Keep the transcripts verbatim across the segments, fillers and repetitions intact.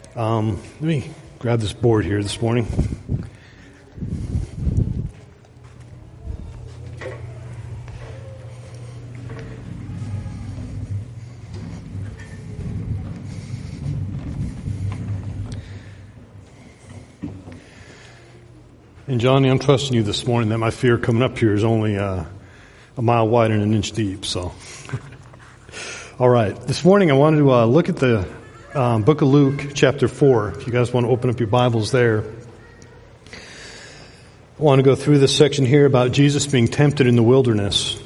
Um, let me grab this board here this morning. And Johnny, I'm trusting you this morning that my fear coming up here is only uh, a mile wide and an inch deep. So, all right. This morning I wanted to uh, look at the um, book of Luke, chapter four. If you guys want to open up your Bibles there, I want to go through this section here about Jesus being tempted in the wilderness.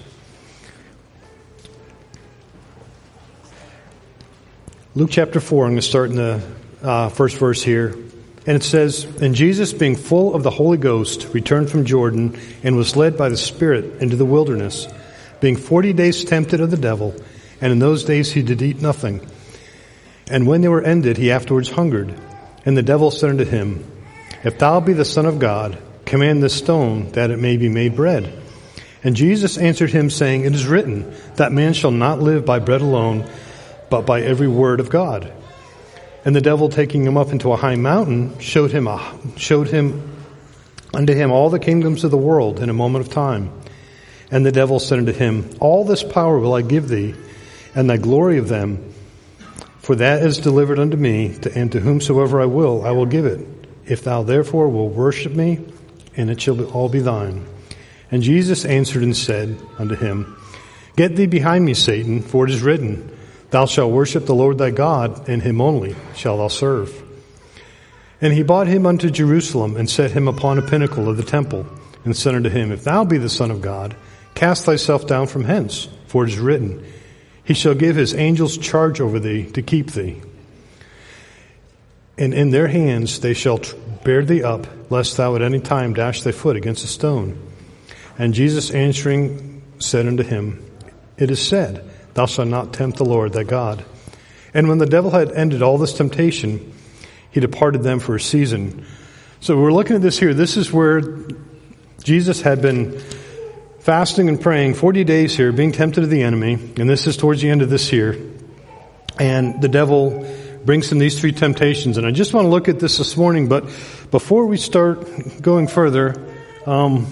Luke chapter four. I'm going to start in the uh, first verse here. And it says, "And Jesus, being full of the Holy Ghost, returned from Jordan, and was led by the Spirit into the wilderness, being forty days tempted of the devil. And in those days he did eat nothing. And when they were ended, he afterwards hungered. And the devil said unto him, If thou be the Son of God, command this stone that it may be made bread. And Jesus answered him, saying, It is written, that man shall not live by bread alone, but by every word of God. And the devil, taking him up into a high mountain, showed him a, showed him unto him all the kingdoms of the world in a moment of time. And the devil said unto him, All this power will I give thee, and thy glory of them, for that is delivered unto me, to, and to whomsoever I will, I will give it. If thou therefore wilt worship me, and it shall all be thine. And Jesus answered and said unto him, Get thee behind me, Satan, for it is written, Thou shalt worship the Lord thy God, and him only shalt thou serve. And he brought him unto Jerusalem, and set him upon a pinnacle of the temple, and said unto him, If thou be the Son of God, cast thyself down from hence, for it is written, He shall give his angels charge over thee, to keep thee. And in their hands they shall bear thee up, lest thou at any time dash thy foot against a stone. And Jesus answering said unto him, It is said, Thou shalt not tempt the Lord thy God. And when the devil had ended all this temptation, he departed them for a season." So we're looking at this here. This is where Jesus had been fasting and praying forty days here, being tempted of the enemy. And this is towards the end of this here. And the devil brings him these three temptations. And I just want to look at this this morning. But before we start going further, um,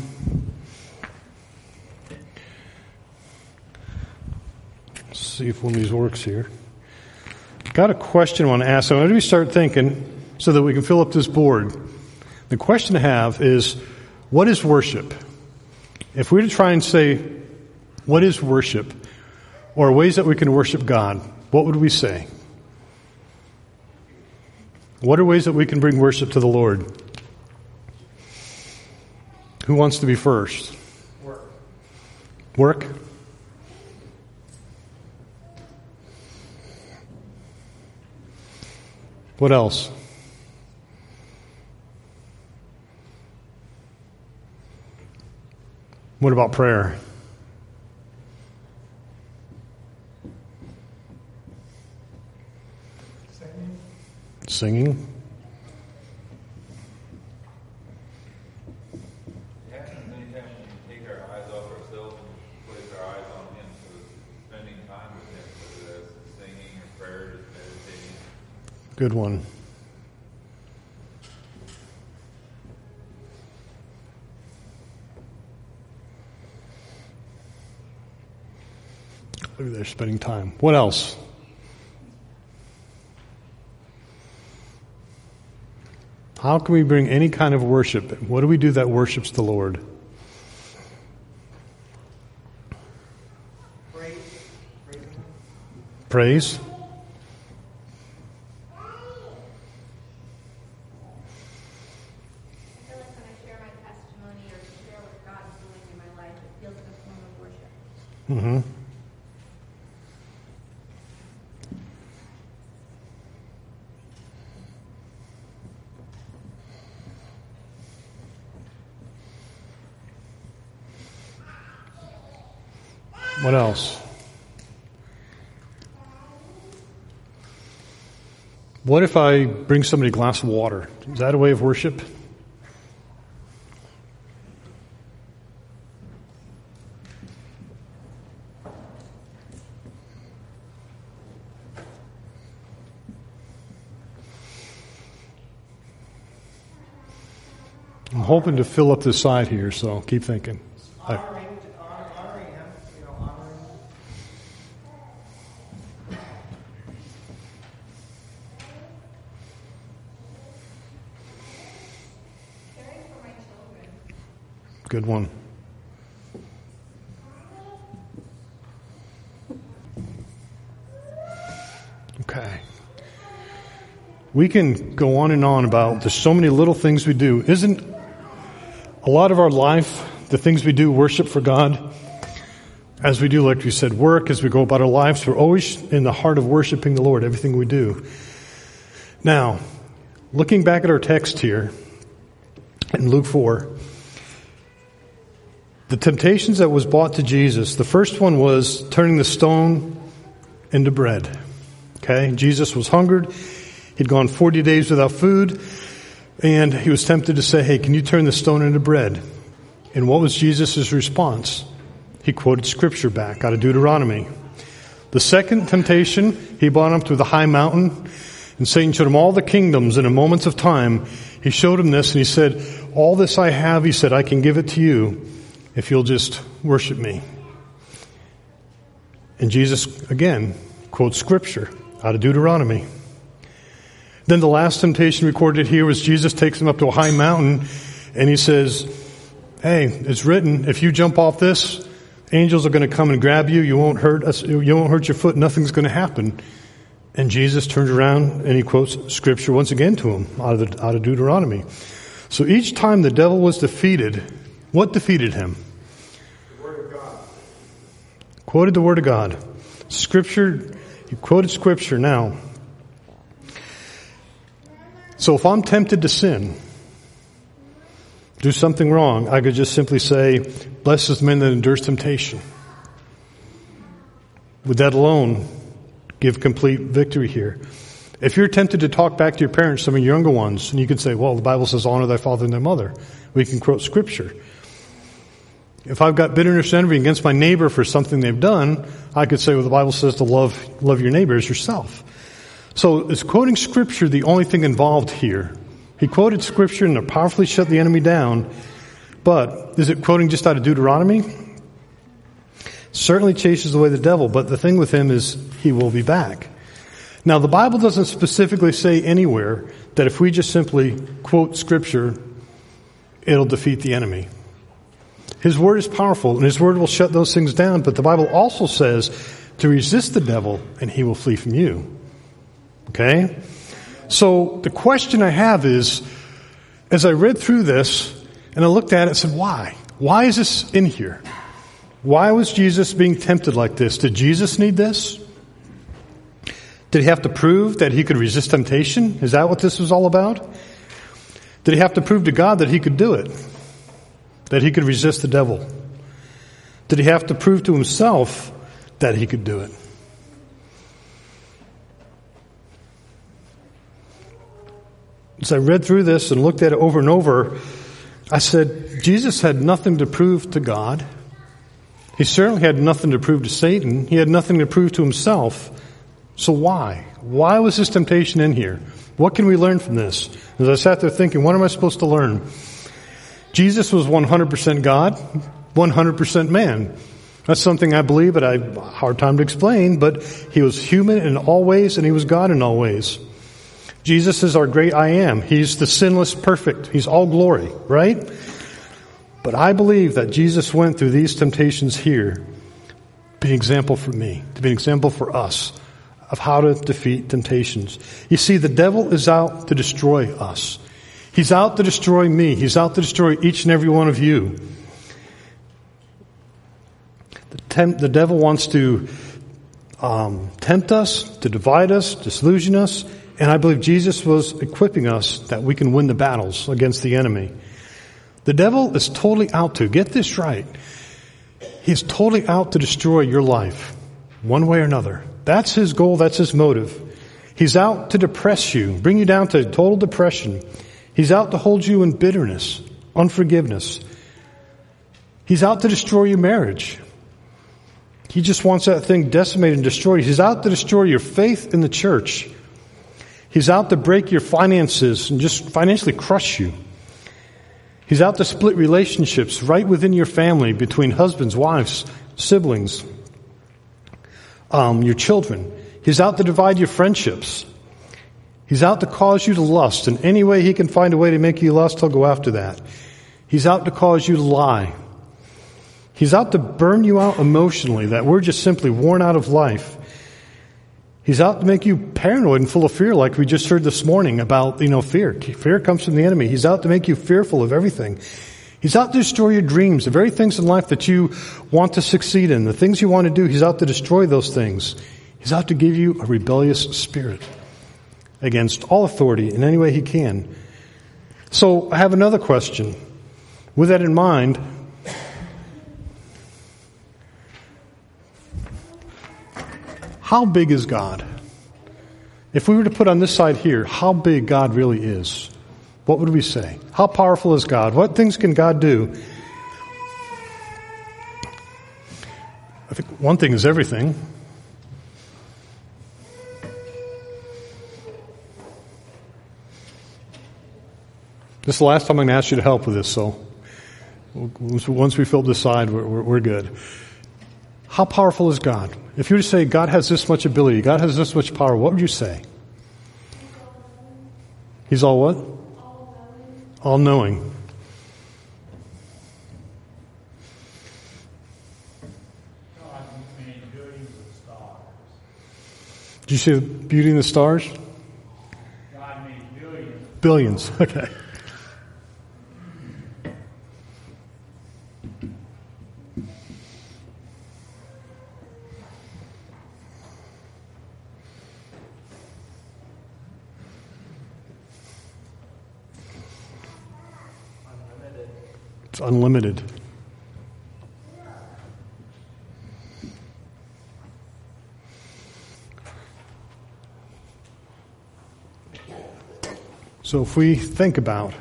see if one of these works here. Got a question I want to ask. So as we start thinking, so that we can fill up this board, the question I have is, what is worship? If we were to try and say, what is worship? Or ways that we can worship God, what would we say? What are ways that we can bring worship to the Lord? Who wants to be first? Work. Work? What else? What about prayer? Singing. Singing. Yeah, and many times we take our eyes off ourselves and place our eyes on Him. So spending time with Him, whether that's singing or prayer, just meditating. Good one. Look at there, spending time. What else? How can we bring any kind of worship? What do we do that worships the Lord? Praise. Praise. Mm-hmm. What else? What if I bring somebody a glass of water? Is that a way of worship? I'm hoping to fill up this side here, so keep thinking. I, Honoring, honor, honoring him, you know, honoring. Caring for my children. good one. Okay. We can go on and on about there's so many little things we do. Isn't a lot of our life, the things we do, worship for God, as we do, like we said, work, as we go about our lives, we're always in the heart of worshiping the Lord, everything we do. Now, looking back at our text here in Luke four, the temptations that was brought to Jesus, the first one was turning the stone into bread. Okay, Jesus was hungered. He'd gone forty days without food, and he was tempted to say, hey, can you turn the stone into bread? And what was Jesus' response? He quoted scripture back out of Deuteronomy. The second temptation, he brought him to the high mountain, and Satan showed him all the kingdoms in a moment of time. He showed him this, and he said, all this I have, he said, I can give it to you if you'll just worship me. And Jesus, again, quotes scripture out of Deuteronomy. Then the last temptation recorded here was Jesus takes him up to a high mountain, and he says, hey, it's written, if you jump off this, angels are going to come and grab you. You won't hurt us. You won't hurt your foot. Nothing's going to happen. And Jesus turns around and he quotes scripture once again to him out of the, out of Deuteronomy. So each time the devil was defeated, what defeated him? The Word of God. Quoted the Word of God. Scripture, he quoted scripture now. So if I'm tempted to sin, do something wrong, I could just simply say, blessed is the man that endures temptation. Would that alone give complete victory here? If you're tempted to talk back to your parents, some of your younger ones, and you can say, well, the Bible says honor thy father and thy mother. We can quote scripture. If I've got bitterness and envy against my neighbor for something they've done, I could say, well, the Bible says to love, love your neighbor as yourself. So is quoting scripture the only thing involved here? He quoted scripture and it powerfully shut the enemy down. But is it quoting just out of Deuteronomy? Certainly chases away the devil, but the thing with him is he will be back. Now the Bible doesn't specifically say anywhere that if we just simply quote scripture, it'll defeat the enemy. His word is powerful and his word will shut those things down, but the Bible also says to resist the devil and he will flee from you. Okay? So the question I have is, as I read through this and I looked at it and said, why? Why is this in here? Why was Jesus being tempted like this? Did Jesus need this? Did he have to prove that he could resist temptation? Is that what this was all about? Did he have to prove to God that he could do it? That he could resist the devil? Did he have to prove to himself that he could do it? As I read through this and looked at it over and over, I said, Jesus had nothing to prove to God. He certainly had nothing to prove to Satan. He had nothing to prove to himself. So why? Why was this temptation in here? What can we learn from this? As I sat there thinking, what am I supposed to learn? Jesus was one hundred percent God, one hundred percent man. That's something I believe, but I have a hard time to explain, but he was human in all ways and he was God in all ways. Jesus is our great I am. He's the sinless perfect. He's all glory, right? But I believe that Jesus went through these temptations here to be an example for me, to be an example for us of how to defeat temptations. You see, the devil is out to destroy us. He's out to destroy me. He's out to destroy each and every one of you. The, temp- the devil wants to um, tempt us, to divide us, disillusion us. And I believe Jesus was equipping us that we can win the battles against the enemy. The devil is totally out to, get this right, he's totally out to destroy your life, one way or another. That's his goal, that's his motive. He's out to depress you, bring you down to total depression. He's out to hold you in bitterness, unforgiveness. He's out to destroy your marriage. He just wants that thing decimated and destroyed. He's out to destroy your faith in the church. He's out to break your finances and just financially crush you. He's out to split relationships right within your family between husbands, wives, siblings, um, your children. He's out to divide your friendships. He's out to cause you to lust. In any way he can find a way to make you lust, he'll go after that. He's out to cause you to lie. He's out to burn you out emotionally, that we're just simply worn out of life. He's out to make you paranoid and full of fear, like we just heard this morning about, you know, fear. Fear comes from the enemy. He's out to make you fearful of everything. He's out to destroy your dreams, the very things in life that you want to succeed in, the things you want to do. He's out to destroy those things. He's out to give you a rebellious spirit against all authority in any way he can. So I have another question. With that in mind, how big is God? If we were to put on this side here, how big God really is, what would we say? How powerful is God? What things can God do? I think one thing is everything. This is the last time I'm going to ask you to help with this, so once we fill up this side, we're, we're, we're good. How powerful is God? If you were to say God has this much ability, God has this much power, what would you say? He's all what? All knowing. God made billions of stars. Did you see the beauty in the stars? God made billions. Billions, okay. It's unlimited. So if we think about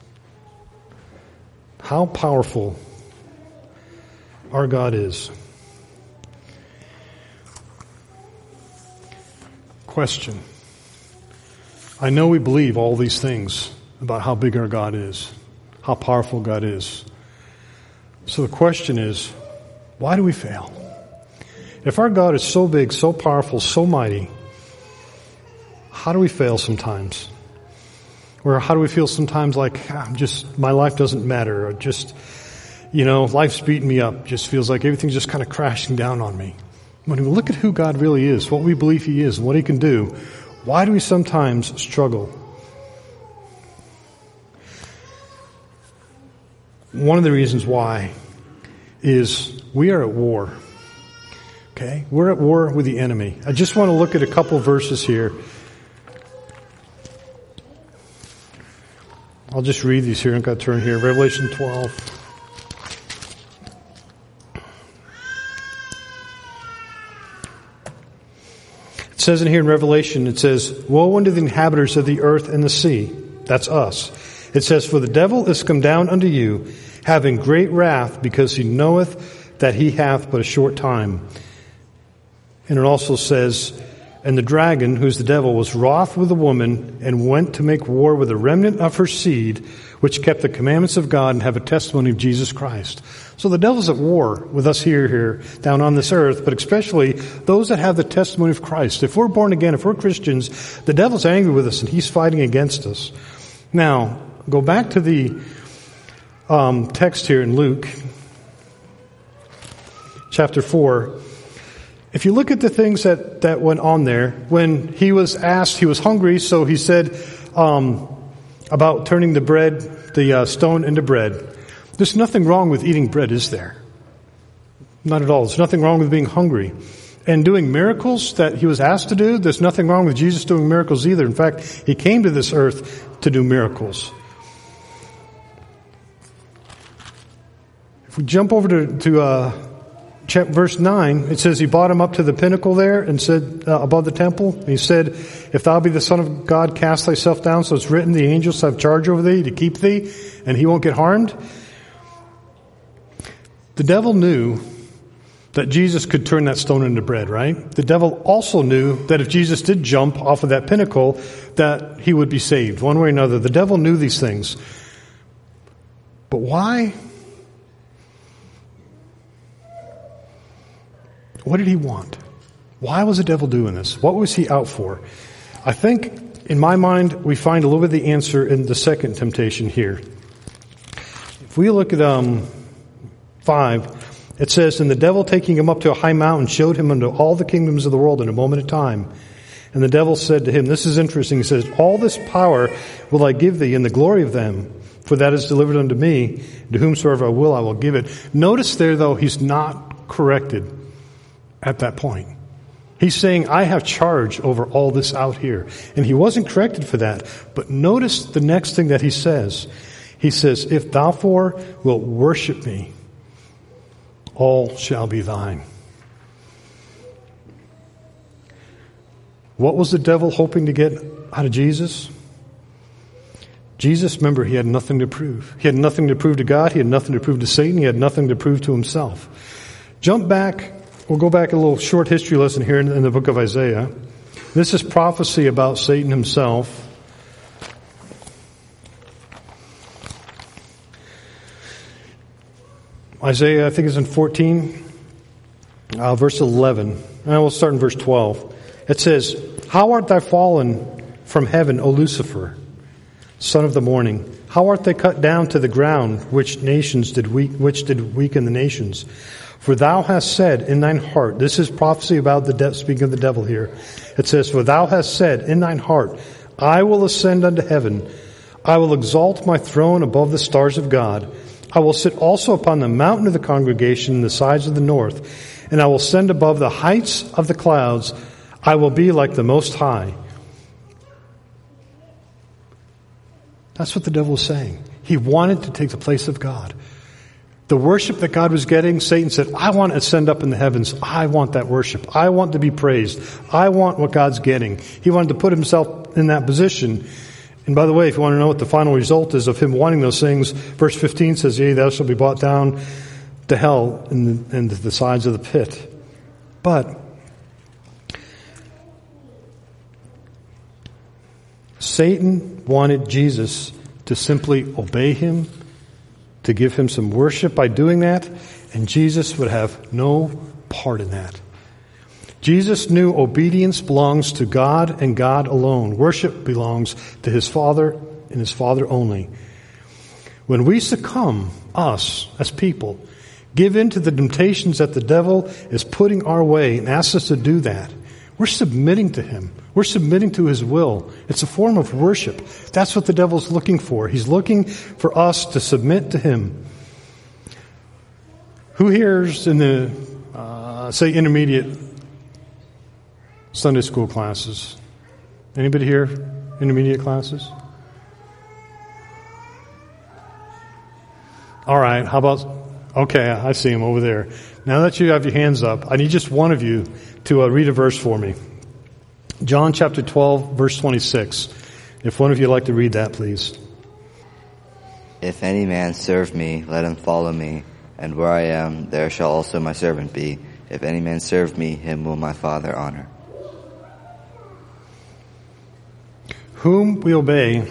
how powerful our God is, question. I know we believe all these things about how big our God is, how powerful God is. So the question is, why do we fail? If our God is so big, so powerful, so mighty, how do we fail sometimes? Or how do we feel sometimes like, ah, I'm just, my life doesn't matter, or just, you know, life's beating me up, just feels like everything's just kind of crashing down on me. When we look at who God really is, what we believe He is, and what He can do, why do we sometimes struggle? One of the reasons why is we are at war. Okay? We're at war with the enemy. I just want to look at a couple verses here. I'll just read these here. I've got to turn here. Revelation twelve. It says in here in Revelation, it says, "Woe unto the inhabitants of the earth and the sea." That's us. It says, "For the devil is come down unto you, having great wrath, because he knoweth that he hath but a short time." And it also says, "And the dragon, who's the devil, was wroth with the woman, and went to make war with the remnant of her seed, which kept the commandments of God and have a testimony of Jesus Christ." So the devil's at war with us here, here, down on this earth, but especially those that have the testimony of Christ. If we're born again, if we're Christians, the devil's angry with us and he's fighting against us. Now, go back to the um, text here in Luke, chapter four. If you look at the things that, that went on there, when he was asked, he was hungry, so he said um, about turning the bread, the uh, stone into bread. There's nothing wrong with eating bread, is there? Not at all. There's nothing wrong with being hungry. And doing miracles that he was asked to do, there's nothing wrong with Jesus doing miracles either. In fact, he came to this earth to do miracles. If we jump over to, to uh, verse nine, it says he brought him up to the pinnacle there and said, uh, above the temple. And he said, "If thou be the Son of God, cast thyself down, so it's written, the angels have charge over thee to keep thee, and he won't get harmed." The devil knew that Jesus could turn that stone into bread, right? The devil also knew that if Jesus did jump off of that pinnacle, that he would be saved one way or another. The devil knew these things. But why? What did he want? Why was the devil doing this? What was he out for? I think, in my mind, we find a little bit of the answer in the second temptation here. If we look at um, five, it says, "And the devil, taking him up to a high mountain, showed him unto all the kingdoms of the world in a moment of time. And the devil said to him," this is interesting, he says, "All this power will I give thee, and the glory of them, for that is delivered unto me. To whomsoever I will, I will give it." Notice there, though, he's not corrected at that point. He's saying, I have charge over all this out here. And he wasn't corrected for that. But notice the next thing that he says. He says, "If thou therefore wilt worship me, all shall be thine." What was the devil hoping to get out of Jesus? Jesus, remember, he had nothing to prove. He had nothing to prove to God. He had nothing to prove to Satan. He had nothing to prove to himself. Jump back. We'll go back a little short history lesson here in, in the book of Isaiah. This is prophecy about Satan himself. Isaiah, I think it's in fourteen, uh, verse eleven. And we'll start in verse twelve. It says, "How art thou fallen from heaven, O Lucifer, son of the morning? How art thou cut down to the ground, which nations did weak, which did weaken the nations? For thou hast said in thine heart," this is prophecy about the de- speaking of the devil here. It says, "For thou hast said in thine heart, I will ascend unto heaven. I will exalt my throne above the stars of God. I will sit also upon the mountain of the congregation in the sides of the north, and I will send above the heights of the clouds. I will be like the Most High." That's what the devil was saying. He wanted to take the place of God. The worship that God was getting, Satan said, I want to ascend up in the heavens. I want that worship. I want to be praised. I want what God's getting. He wanted to put himself in that position. And by the way, if you want to know what the final result is of him wanting those things, verse fifteen says, "Yea, thou shalt be brought down to hell and in the, the sides of the pit." But Satan wanted Jesus to simply obey him, to give him some worship by doing that, and Jesus would have no part in that. Jesus knew obedience belongs to God and God alone. Worship belongs to his Father and his Father only. When we succumb, us as people, give in to the temptations that the devil is putting our way and asks us to do that, we're submitting to him. We're submitting to his will. It's a form of worship. That's what the devil's looking for. He's looking for us to submit to him. Who here's in the, uh, say, intermediate Sunday school classes? Anybody here? Intermediate classes? All right. How about, okay, I see him over there. Now that you have your hands up, I need just one of you to uh, read a verse for me. John chapter twelve, verse twenty-six. If one of you would like to read that, please. "If any man serve me, let him follow me, and where I am, there shall also my servant be. If any man serve me, him will my Father honor." Whom we obey,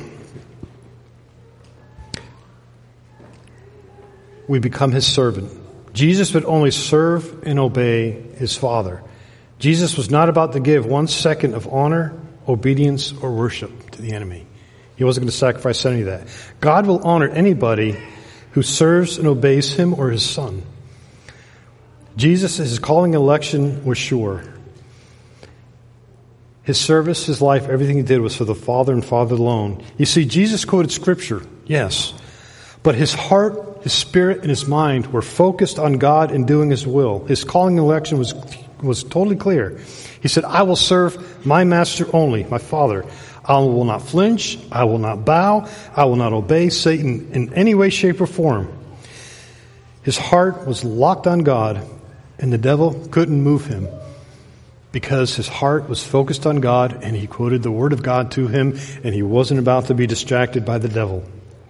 we become his servant. Jesus would only serve and obey his Father. Jesus was not about to give one second of honor, obedience, or worship to the enemy. He wasn't going to sacrifice any of that. God will honor anybody who serves and obeys him or his Son. Jesus, his calling and election was sure. His service, his life, everything he did was for the Father and Father alone. You see, Jesus quoted Scripture, yes, but his heart, his spirit, and his mind were focused on God and doing his will. His calling and election was was totally clear. He said, I will serve my master only, my Father. I will not flinch. I will not bow. I will not obey Satan in any way, shape, or form. His heart was locked on God, and the devil couldn't move him because his heart was focused on God, and he quoted the Word of God to him, and he wasn't about to be distracted by the devil.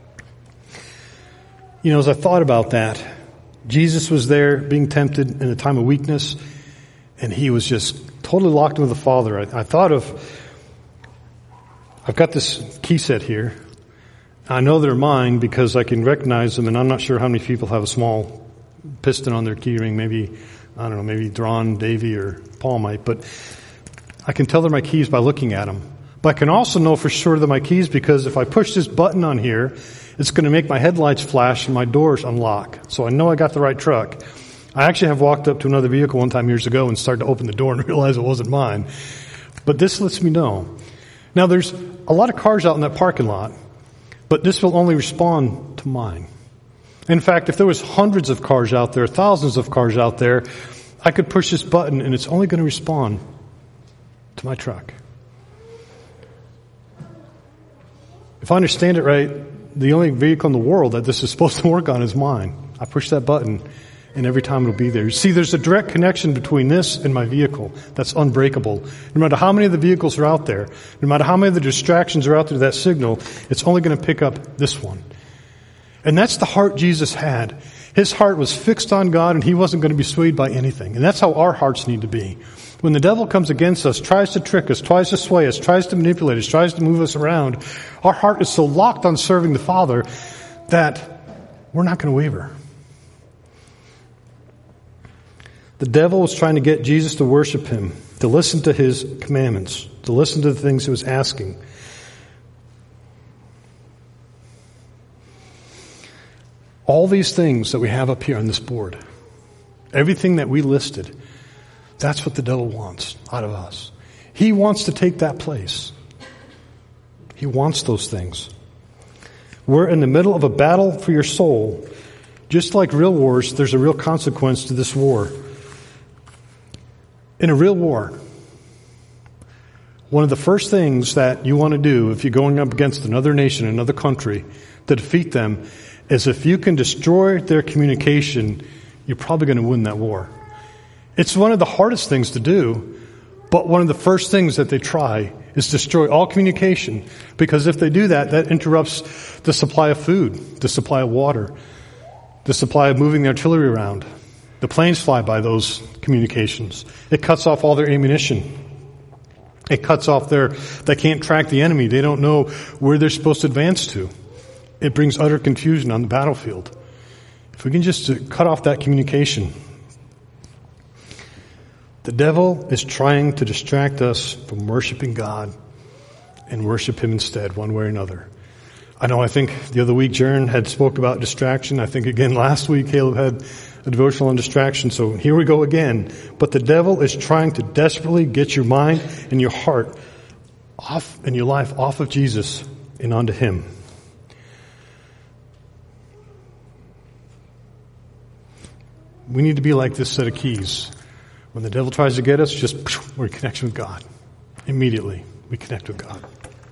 You know, as I thought about that, Jesus was there being tempted in a time of weakness, and he was just totally locked with the Father. I, I thought of, I've got this key set here, I know they're mine because I can recognize them, and I'm not sure how many people have a small piston on their key ring. Maybe, I don't know, maybe Drawn, Davy, or Paul might, but I can tell they're my keys by looking at them. But I can also know for sure they're my keys because if I push this button on here, it's going to make my headlights flash and my doors unlock. So I know I got the right truck. I actually have walked up to another vehicle one time years ago and started to open the door and realize it wasn't mine. But this lets me know. Now there's a lot of cars out in that parking lot, but this will only respond to mine. In fact, if there was hundreds of cars out there, thousands of cars out there, I could push this button and it's only going to respond to my truck. If I understand it right, the only vehicle in the world that this is supposed to work on is mine. I push that button and every time it'll be there. See, there's a direct connection between this and my vehicle that's unbreakable. No matter how many of the vehicles are out there, no matter how many of the distractions are out there, that signal, it's only going to pick up this one. And that's the heart Jesus had. His heart was fixed on God and he wasn't going to be swayed by anything. And that's how our hearts need to be. When the devil comes against us, tries to trick us, tries to sway us, tries to manipulate us, tries to move us around, our heart is so locked on serving the Father that we're not going to waver. The devil was trying to get Jesus to worship him, to listen to his commandments, to listen to the things he was asking. All these things that we have up here on this board, everything that we listed, that's what the devil wants out of us. He wants to take that place. He wants those things. We're in the middle of a battle for your soul. Just like real wars, there's a real consequence to this war. In a real war, one of the first things that you want to do if you're going up against another nation, another country, to defeat them, is if you can destroy their communication, you're probably going to win that war. It's one of the hardest things to do, but one of the first things that they try is destroy all communication. Because if they do that, that interrupts the supply of food, the supply of water, the supply of moving the artillery around. The planes fly by those communications. It cuts off all their ammunition. It cuts off their, they can't track the enemy. They don't know where they're supposed to advance to. It brings utter confusion on the battlefield. If we can just cut off that communication. The devil is trying to distract us from worshiping God and worship him instead, one way or another. I know, I think the other week Jern had spoke about distraction. I think again last week Caleb had a devotional on distraction. So here we go again. But the devil is trying to desperately get your mind and your heart off and your life off of Jesus and onto him. We need to be like this set of keys. When the devil tries to get us, just we're in connection with God. Immediately, we connect with God.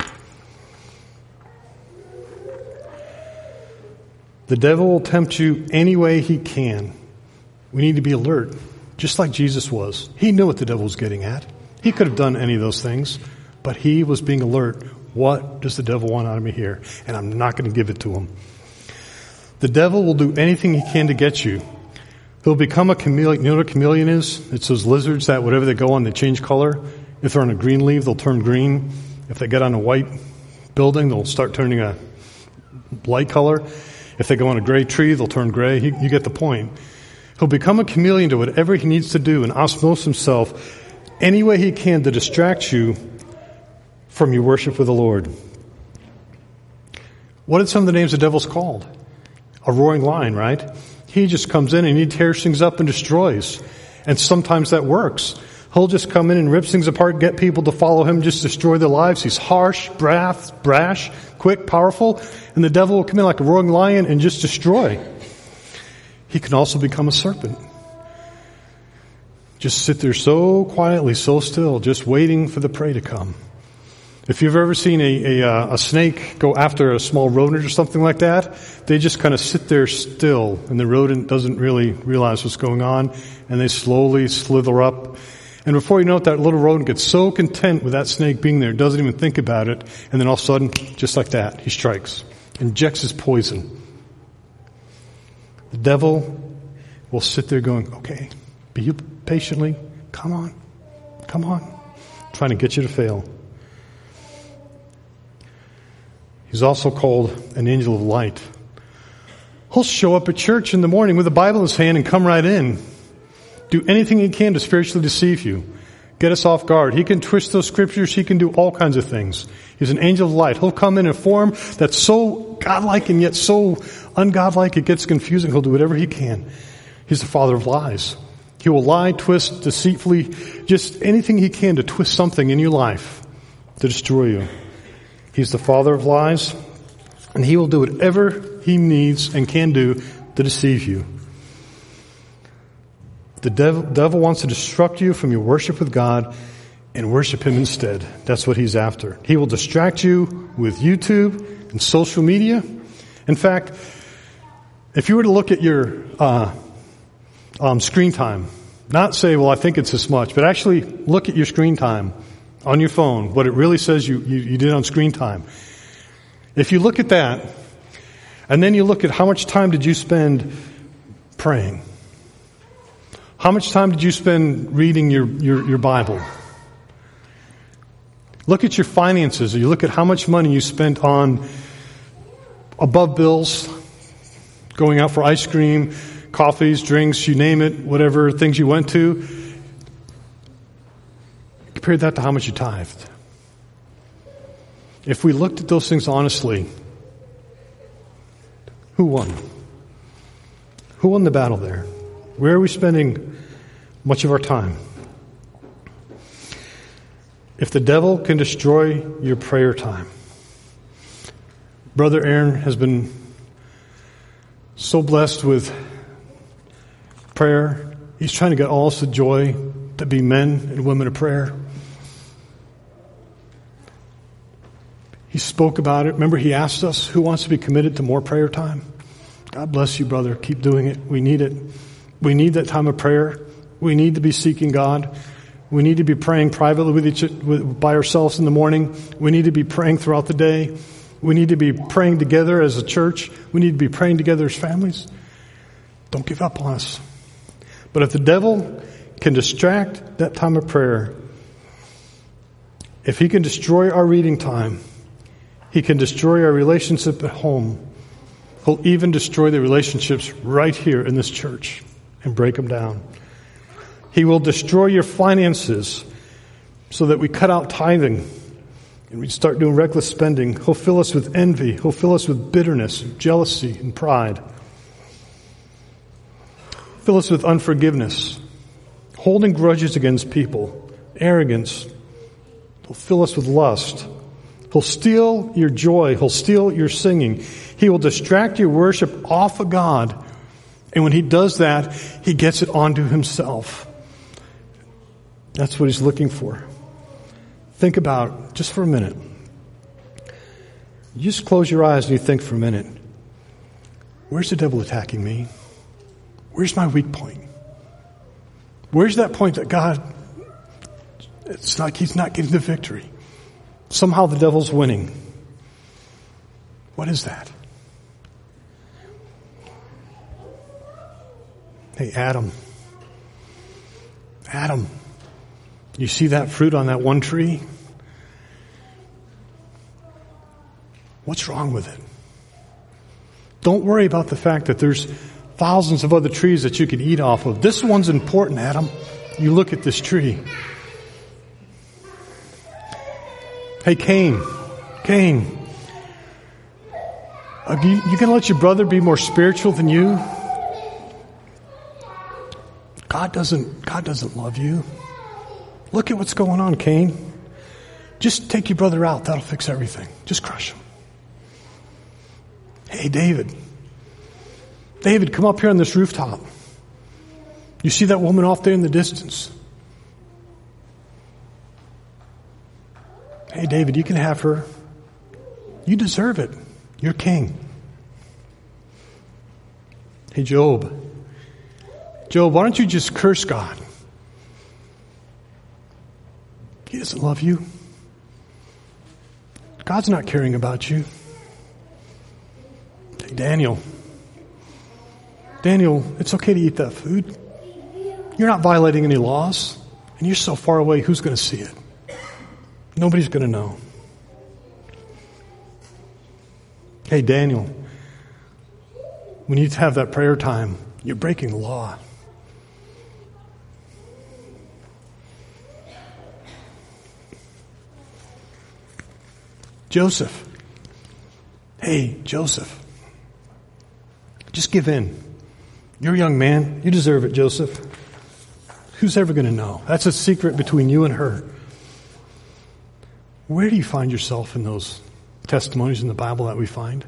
The devil will tempt you any way he can. We need to be alert, just like Jesus was. He knew what the devil was getting at. He could have done any of those things, but he was being alert. What does the devil want out of me here? And I'm not going to give it to him. The devil will do anything he can to get you. He'll become a chameleon. You know what a chameleon is? It's those lizards that whatever they go on, they change color. If they're on a green leaf, they'll turn green. If they get on a white building, they'll start turning a light color. If they go on a gray tree, they'll turn gray. You, you get the point. He'll become a chameleon to whatever he needs to do and osmose himself any way he can to distract you from your worship with the Lord. What are some of the names the devil's called? A roaring lion, right? He just comes in and he tears things up and destroys. And sometimes that works. He'll just come in and rip things apart, get people to follow him, just destroy their lives. He's harsh, brash, brash, quick, powerful. And the devil will come in like a roaring lion and just destroy. He can also become a serpent. Just sit there so quietly, so still, just waiting for the prey to come. If you've ever seen a, a, a snake go after a small rodent or something like that, they just kind of sit there still, and the rodent doesn't really realize what's going on, and they slowly slither up. And before you know it, that little rodent gets so content with that snake being there, doesn't even think about it, and then all of a sudden, just like that, he strikes, injects his poison. The devil will sit there going, okay, be you patiently, come on, come on, trying to get you to fail. He's also called an angel of light. He'll show up at church in the morning with a Bible in his hand and come right in. Do anything he can to spiritually deceive you. Get us off guard. He can twist those scriptures. He can do all kinds of things. He's an angel of light. He'll come in a form that's so godlike and yet so ungodlike it gets confusing. He'll do whatever he can. He's the father of lies. He will lie, twist, deceitfully, just anything he can to twist something in your life to destroy you. He's the father of lies, and he will do whatever he needs and can do to deceive you. The devil, devil wants to distract you from your worship with God and worship him instead. That's what he's after. He will distract you with YouTube and social media. In fact, if you were to look at your uh, um, screen time, not say, well, I think it's this much, but actually look at your screen time on your phone, what it really says you, you, you did on screen time. If you look at that, and then you look at how much time did you spend praying? How much time did you spend reading your, your, your Bible? Look at your finances. Or you look at how much money you spent on above bills, going out for ice cream, coffees, drinks, you name it, whatever things you went to. Compare that to how much you tithed. If we looked at those things honestly, who won? Who won the battle there? Where are we spending much of our time? If the devil can destroy your prayer time, Brother Aaron has been so blessed with prayer. He's trying to get all us the joy to be men and women of prayer. He spoke about it. Remember, he asked us, who wants to be committed to more prayer time? God bless you, brother. Keep doing it. We need it. We need that time of prayer. We need to be seeking God. We need to be praying privately with each, with, by ourselves in the morning. We need to be praying throughout the day. We need to be praying together as a church. We need to be praying together as families. Don't give up on us. But if the devil can distract that time of prayer, if he can destroy our reading time, he can destroy our relationship at home. He'll even destroy the relationships right here in this church and break them down. He will destroy your finances so that we cut out tithing and we start doing reckless spending. He'll fill us with envy. He'll fill us with bitterness, jealousy, and pride. Fill us with unforgiveness, holding grudges against people, arrogance. He'll fill us with lust. He'll steal your joy. He'll steal your singing. He will distract your worship off of God. And when he does that, he gets it onto himself. That's what he's looking for. Think about, just for a minute. You just close your eyes and you think for a minute. Where's the devil attacking me? Where's my weak point? Where's that point that God, it's like he's not getting the victory? Somehow the devil's winning. What is that? Hey, Adam. Adam. You see that fruit on that one tree? What's wrong with it? Don't worry about the fact that there's thousands of other trees that you could eat off of. This one's important, Adam. You look at this tree. Hey, Cain. Cain. Are you, you going to let your brother be more spiritual than you? God doesn't, God doesn't love you. Look at what's going on, Cain. Just take your brother out. That'll fix everything. Just crush him. Hey, David. David, come up here on this rooftop. You see that woman off there in the distance? Hey, David, you can have her. You deserve it. You're king. Hey, Job. Job, why don't you just curse God? He doesn't love you. God's not caring about you. Hey, Daniel. Daniel, it's okay to eat that food. You're not violating any laws. And you're so far away, who's going to see it? Nobody's going to know. Hey, Daniel, we need to have that prayer time. You're breaking the law. Joseph. Hey, Joseph. Just give in. You're a young man. You deserve it, Joseph. Who's ever going to know? That's a secret between you and her. Where do you find yourself in those testimonies in the Bible that we find?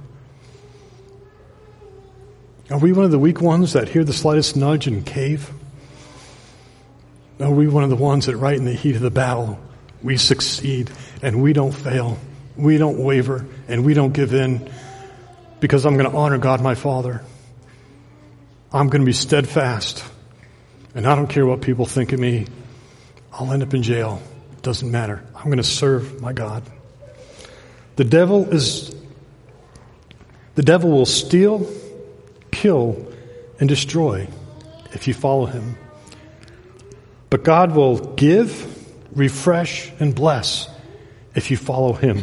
Are we one of the weak ones that hear the slightest nudge and cave? Are we one of the ones that right in the heat of the battle, we succeed and we don't fail? We don't waver and we don't give in because I'm going to honor God my Father. I'm going to be steadfast. And I don't care what people think of me. I'll end up in jail. It doesn't matter. I'm going to serve my God. The devil is, the devil will steal, kill, and destroy if you follow him. But God will give, refresh, and bless if you follow him.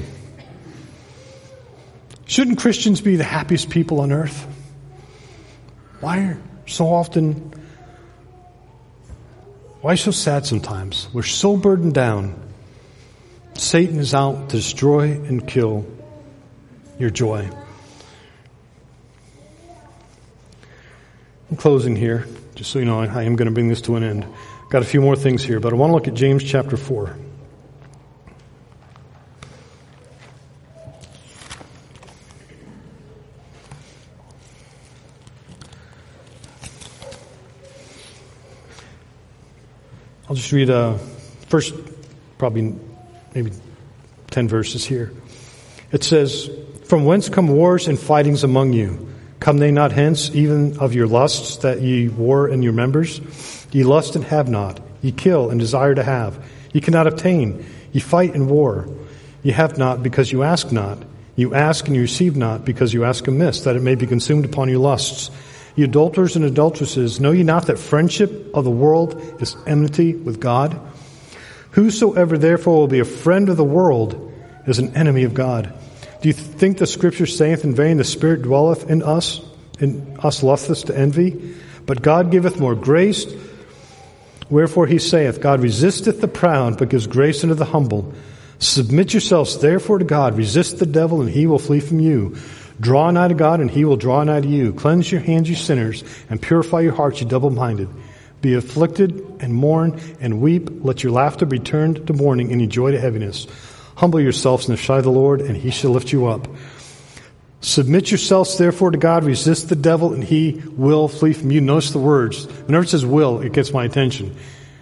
Shouldn't Christians be the happiest people on earth? Why are so often, why so sad sometimes? We're so burdened down. Satan is out to destroy and kill your joy. In closing here, just so you know, I am going to bring this to an end. Got a few more things here, but I want to look at James chapter four. I'll just read uh, first, probably maybe ten verses here. It says, "From whence come wars and fightings among you? Come they not hence, even of your lusts that ye war in your members? Ye lust and have not. Ye kill and desire to have. Ye cannot obtain. Ye fight and war. Ye have not because you ask not. You ask and you receive not because you ask amiss, that it may be consumed upon your lusts. Ye adulterers and adulteresses, know ye not that friendship of the world is enmity with God? Whosoever therefore will be a friend of the world is an enemy of God. Do you think the Scripture saith in vain, the Spirit dwelleth in us, in us lusteth to envy? But God giveth more grace. Wherefore he saith, God resisteth the proud, but gives grace unto the humble. Submit yourselves therefore to God. Resist the devil, and he will flee from you. Draw nigh to God, and he will draw nigh to you. Cleanse your hands, you sinners, and purify your hearts, you double-minded. Be afflicted, and mourn, and weep. Let your laughter be turned to mourning, and your joy to heaviness. Humble yourselves in the sight of the Lord, and he shall lift you up. Submit yourselves therefore to God. Resist the devil, and he will flee from you." Notice the words. Whenever it says will, it gets my attention.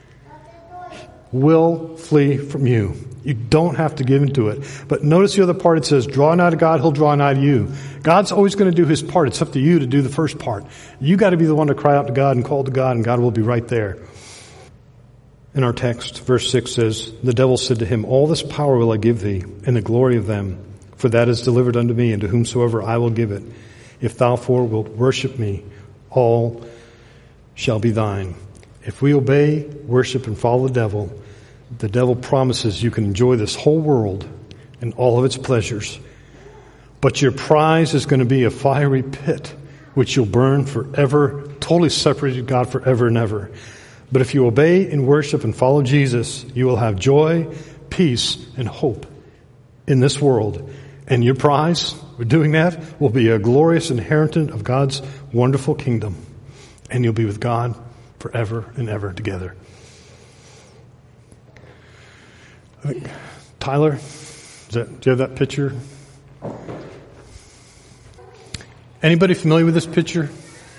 Will flee from you. You don't have to give into it. But notice the other part. It says, draw nigh to God, he'll draw nigh to you. God's always going to do his part. It's up to you to do the first part. You got to be the one to cry out to God and call to God, and God will be right there. In our text, verse six says, "The devil said to him, All this power will I give thee, and the glory of them. For that is delivered unto me, and to whomsoever I will give it. If thou for wilt worship me, all shall be thine." If we obey, worship, and follow the devil, the devil promises you can enjoy this whole world and all of its pleasures. But your prize is going to be a fiery pit, which you'll burn forever, totally separated God forever and ever. But if you obey and worship and follow Jesus, you will have joy, peace, and hope in this world. And your prize for doing that will be a glorious inheritance of God's wonderful kingdom. And you'll be with God forever and ever together. Tyler, is that, do you have that picture? Anybody familiar with this picture?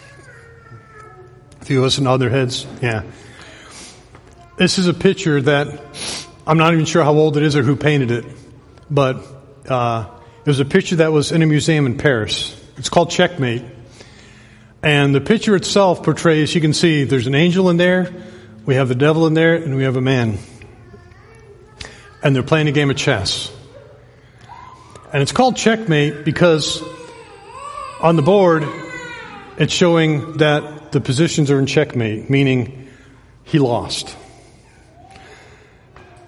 A few of us nod their heads. Yeah. This is a picture that I'm not even sure how old it is or who painted it, but uh, it was a picture that was in a museum in Paris. It's called Checkmate. And the picture itself portrays, you can see there's an angel in there, we have the devil in there, and we have a man. And they're playing a game of chess. And it's called Checkmate because on the board, it's showing that the positions are in checkmate, meaning he lost.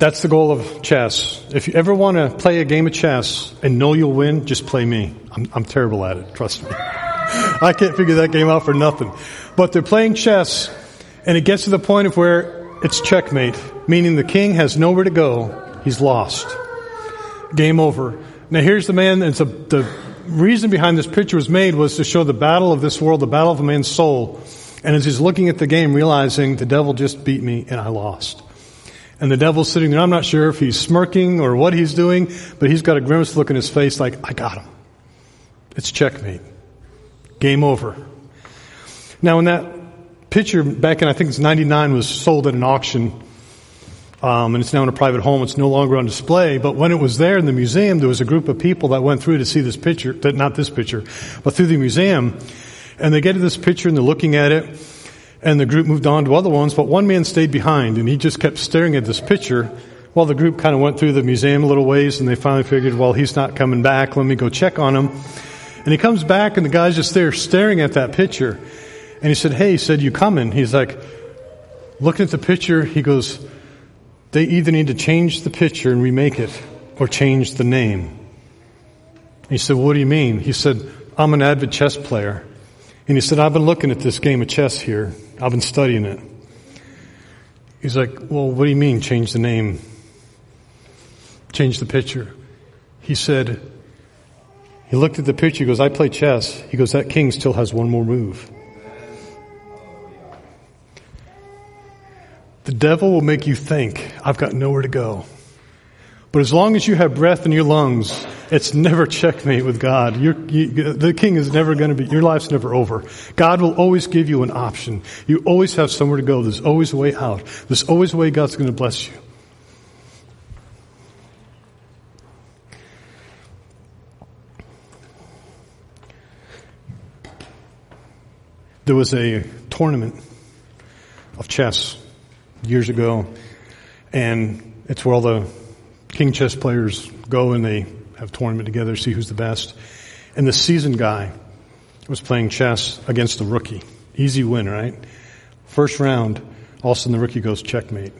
That's the goal of chess. If you ever want to play a game of chess and know you'll win, just play me. I'm, I'm terrible at it, trust me. I can't figure that game out for nothing. But they're playing chess, and it gets to the point of where it's checkmate, meaning the king has nowhere to go. He's lost. Game over. Now here's the man, and so the reason behind this picture was made was to show the battle of this world, the battle of a man's soul. And as he's looking at the game, realizing the devil just beat me and I lost. And the devil's sitting there. I'm not sure if he's smirking or what he's doing, but he's got a grimace look in his face like, I got him. It's checkmate. Game over. Now when that picture back in, I think it's ninety-nine, was sold at an auction, um, and it's now in a private home. It's no longer on display. But when it was there in the museum, there was a group of people that went through to see this picture, not this picture, but through the museum. And they get to this picture and they're looking at it, and the group moved on to other ones, but one man stayed behind and he just kept staring at this picture while the group kind of went through the museum a little ways, and they finally figured, well, he's not coming back. Let me go check on him. And he comes back and the guy's just there staring at that picture. And he said, hey, he said, you coming? He's like, looking at the picture, he goes, they either need to change the picture and remake it or change the name. He said, what do you mean? He said, I'm an avid chess player. And he said, I've been looking at this game of chess here. I've been studying it. He's like, well, what do you mean change the name? Change the picture. He said, he looked at the picture, he goes, I play chess. He goes, that king still has one more move. The devil will make you think, I've got nowhere to go. But as long as you have breath in your lungs, it's never checkmate with God. You're, you, the king is never going to be, your life's never over. God will always give you an option. You always have somewhere to go. There's always a way out. There's always a way God's going to bless you. There was a tournament of chess years ago, and it's where all the king chess players go and they have a tournament together, see who's the best. And the seasoned guy was playing chess against the rookie. Easy win, right? First round, all of a sudden the rookie goes checkmate.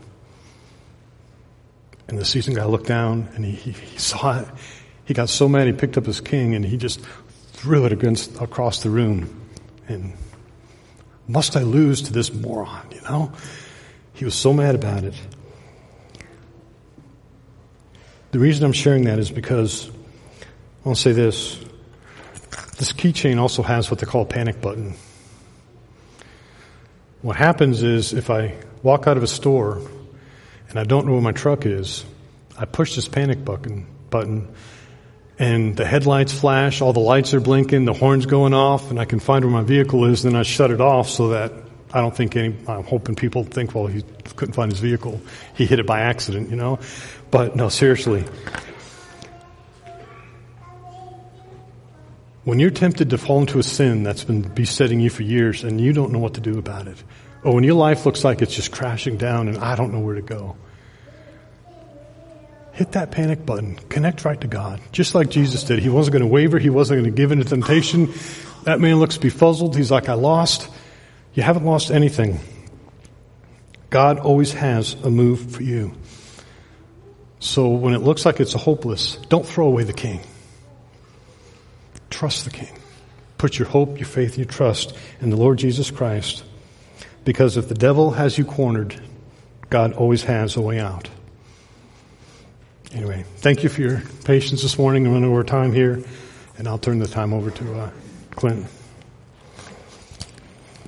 And the seasoned guy looked down and he, he, he saw it. He got so mad he picked up his king and he just threw it against across the room. And must I lose to this moron, you know? He was so mad about it. The reason I'm sharing that is because I want to say this. This keychain also has what they call a panic button. What happens is if I walk out of a store and I don't know where my truck is, I push this panic button, button and the headlights flash, all the lights are blinking, the horn's going off, and I can find where my vehicle is, then I shut it off so that I don't think any, I'm hoping people think, well, he couldn't find his vehicle. He hit it by accident, you know? But no, seriously. When you're tempted to fall into a sin that's been besetting you for years and you don't know what to do about it, or when your life looks like it's just crashing down and I don't know where to go, hit that panic button. Connect right to God. Just like Jesus did. He wasn't going to waver. He wasn't going to give in to temptation. That man looks befuddled. He's like, I lost. You haven't lost anything. God always has a move for you. So when it looks like it's hopeless, don't throw away the king. Trust the king. Put your hope, your faith, your trust in the Lord Jesus Christ. Because if the devil has you cornered, God always has a way out. Anyway, thank you for your patience this morning. I'm running over time here, and I'll turn the time over to uh, Clint.